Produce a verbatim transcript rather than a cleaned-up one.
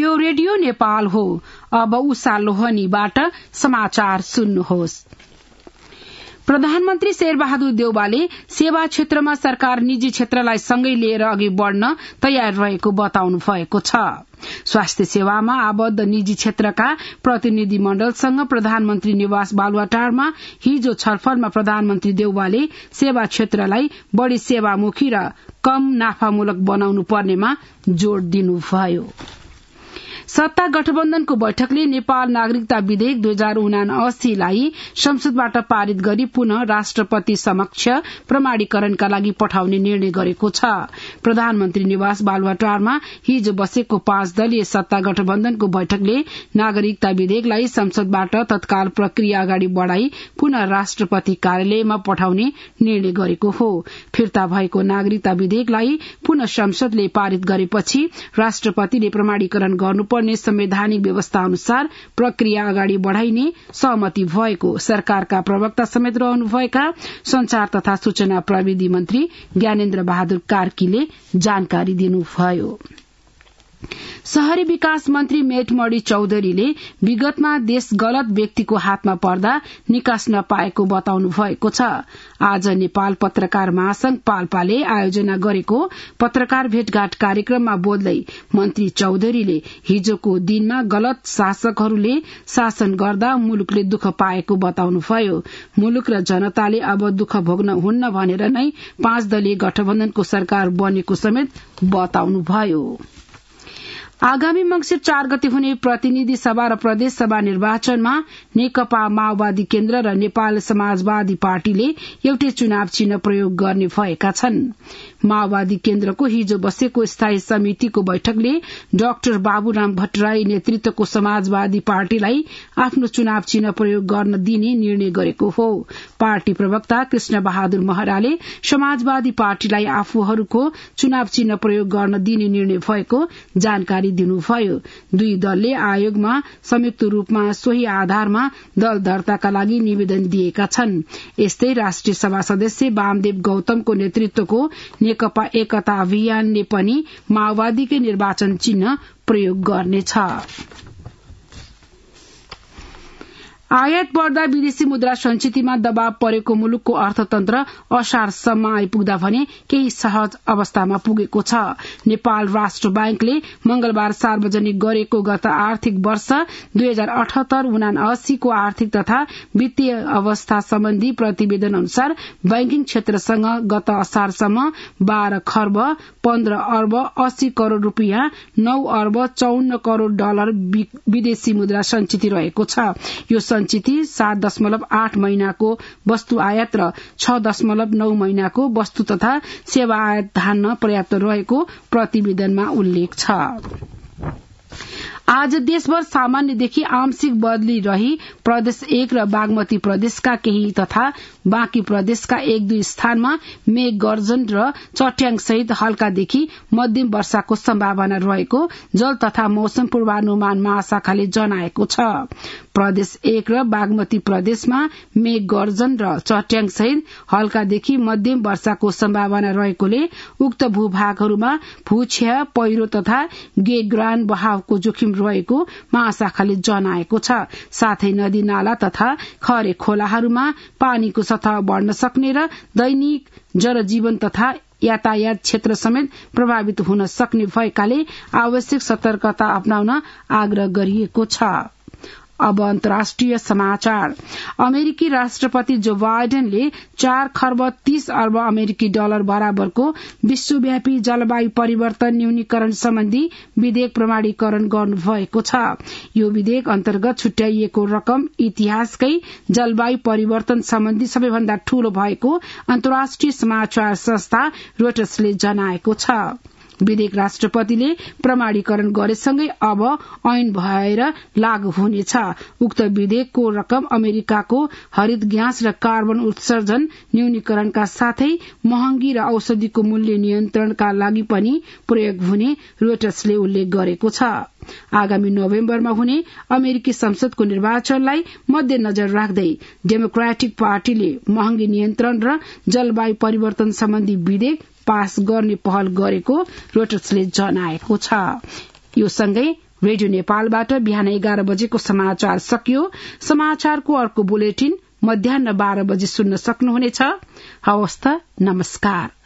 यो रेडियो नेपाल हो। अब उषा लोहनीबाट समाचार सुन्नुहोस्। प्रधानमन्त्री शेरबहादुर देउवाले सेवा क्षेत्रमा सरकार निजी क्षेत्रलाई सँगै लिएर अघि बढ़न तयार रहेको बताउनु भएको छ। स्वास्थ्य सेवामा आबद्ध निजी क्षेत्रका प्रतिनिधि मण्डलसँग प्रधानमन्त्री निवास बालुवाटारमा हिजो छलफलमा प्रधानमन्त्री देउवाले सेवा क्षेत्रलाई बढ़ी सेवामुखी र कम नाफामूलक बनाउनु पर्नेमा जोड़ दिनुभयो। सत्ता गठबन्धनको बैठकले नेपाल नागरिकता विधेयक दुई हजार उनासीलाई संसदबाट पारित गरी पुनः राष्ट्रपति समक्ष प्रमाणीकरणका लागि पठाउने निर्णय गरेको छ। प्रधानमन्त्री निवास बालुवाटारमा हिजो बसेको पाँच दलीय सत्ता गठबन्धनको बैठकले नागरिकता विधेयकलाई संसदबाट तत्काल प्रक्रिया अगाडि बढ़ाई पुनः राष्ट्रपति कार्यालयमा पठाउने निर्णय गरेको हो। फिर्ता भएको नागरिकता विधेयकलाई पुनः संसदले पारित गरेपछि राष्ट्रपतिले प्रमाणीकरण गर्नु पर्ने संवैधानिक व्यवस्था अनुसार प्रक्रिया अगाडि बढ़ाइने सहमति भएको सरकारका प्रवक्ता समेत रहनुभएका संचार तथा सूचना प्रविधि मन्त्री ज्ञानेन्द्र बहादुर कार्कीले जानकारी दिनुभयो। शहरी विकास मन्त्री मेटमणि चौधरीले विगतमा देश गलत व्यक्तिको हातमा पर्दा निकास नपाएको बताउनु भएको छ। आज नेपाल पत्रकार महासंघ पाल्पाले आयोजना गरेको पत्रकार भेटघाट कार्यक्रममा बोल्दै मन्त्री चौधरीले हिजोको दिनमा गलत शासकहरूले शासन गर्दा मुलुकले दुःख पाएको बताउनुभयो। मुलुक र जनताले अब दुःख भोग्न हुन्न भनेर नै पाँच दलीय गठबन्धनको सरकार बनेको समेत बताउनुभयो। आगामी मंगिर चार गते हुने प्रतिनिधि सभा र प्रदेश सभा निर्वाचनमा नेकपा माओवादी केन्द्र र नेपाल समाजवादी पार्टीले एउटै चुनाव चिन्ह प्रयोग गर्ने भएका छन्। माओवादी केन्द्रको हिजो बसेको स्थायी समितिको बैठकले डाक्टर बाबुराम भट्टराई नेतृत्वको समाजवादी पार्टीलाई आफ्नो चुनाव चिन्ह प्रयोग गर्न दिने निर्णय गरेको हो। पार्टी प्रवक्ता कृष्ण बहादुर महराले समाजवादी पार्टीलाई आफूहरूको चुनाव चिन्ह प्रयोग गर्न दिने निर्णय भएको जानकारी दिनुभयो। दुई दलले आयोगमा संयुक्त रूपमा सोही आधारमा दल दर्ताका लागि निवेदन दिएका छन्। यस्तै राष्ट्रिय सभा सदस्य वामदेव गौतमको नेतृत्वको नेकपा एकता अभियानले पनि माओवादीकै निर्वाचन चिन्ह प्रयोग गर्नेछ। आयात बढ़दा विदेशी मुद्रा संचितिमा दबाव परेको मुलुकको अर्थतन्त्र असारसम्म आइपुग्दा भने केही सहज अवस्थामा पुगेको छ। नेपाल राष्ट्र बैंकले मंगलबार सार्वजनिक गरेको गत आर्थिक वर्ष दुई हजार अठहत्तर उनासीको आर्थिक तथा वित्तीय अवस्था सम्बन्धी प्रतिवेदन अनुसार बैंकिङ क्षेत्रसँग गत असारसम्म बाह्र खर्ब पन्ध्र अर्ब अस्सी करोड़ रूपियाँ नौ अर्ब चौन्न करोड़ डलर विदेशी मुद्रा संचिति रहेको छ। यो संचिति सात दशमलव आठ महिनाको वस्तु आयात र छ दशमलव नौ महिनाको वस्तु तथा सेवा आयात धान्न पर्याप्त रहेको प्रतिवेदनमा उल्लेख छ। आज देशभर सामान्यदेखि आंशिक बदली रही प्रदेश एक र बागमती प्रदेशका केही तथा बाँकी प्रदेशका एक दुई स्थानमा मेघ गर्जन र चट्याङ सहित हल्कादेखि मध्यम वर्षाको सम्भावना रहेको जल तथा मौसम पूर्वानुमान महाशाखाले जनाएको छ। प्रदेश एक र बागमती प्रदेशमा मेघ गर्जन र चट्याङ सहित हल्कादेखि मध्यम वर्षाको सम्भावना रहेकोले उक्त भूभागहरूमा भूक्षय पहिरो तथा गेग्रान बहावको जोखिम रहेको महाशाखाले जनाएको छ। साथै नदी नाला तथा खरे खोलाहरूमा पानीको सतह बढ़न सक्ने र दैनिक जनजीवन तथा यातायात क्षेत्र समेत प्रभावित हुन सक्ने भएकाले आवश्यक सतर्कता अपनाउन आग्रह गरिएको छ। अब अन्तर्राष्ट्रिय समाचार। अमेरिकी राष्ट्रपति जो बाइडेनले चार खर्ब तीस अर्ब अमेरिकी डलर बराबरको विश्वव्यापी जलवायु परिवर्तन न्यूनीकरण सम्बन्धी विधेयक प्रमाणीकरण गर्नुभएको छ। यो विधेयक अन्तर्गत छुट्याइएको रकम इतिहासकै जलवायु परिवर्तन सम्बन्धी सबैभन्दा ठूलो भएको अन्तर्राष्ट्रिय समाचार संस्था रोयटर्सले जनाएको छ। विधेयक राष्ट्रपतिले प्रमाणीकरण गरेसँगै अब ऐन भएर लागू हुनेछ। उक्त विधेयकको रकम अमेरिकाको हरित ग्यास र कार्बन उत्सर्जन न्यूनीकरणका साथै महँगी र औषधिको मूल्य नियन्त्रणका लागि पनि प्रयोग हुने रोयटर्सले उल्लेख गरेको छ। आगामी नोभेम्बरमा हुने अमेरिकी संसदको निर्वाचनलाई मध्यनजर राख्दै डेमोक्रेटिक पार्टीले महँगी नियन्त्रण र जलवायु परिवर्तन सम्बन्धी विधेयक पास गर्ने पहल गरेको रोयटर्सले जनाएको छ। यो सँगै रेडियो नेपालबाट बिहान एघार बजेको समाचार सकियो। समाचारको अर्को बुलेटिन मध्याह बाह्र बजे सुन्न सक्नुहुनेछ। हवस् त, नमस्कार।